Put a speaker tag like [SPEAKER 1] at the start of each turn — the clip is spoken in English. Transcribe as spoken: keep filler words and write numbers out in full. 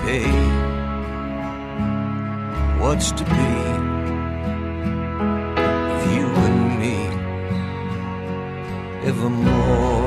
[SPEAKER 1] pay. What's to be of you and me evermore?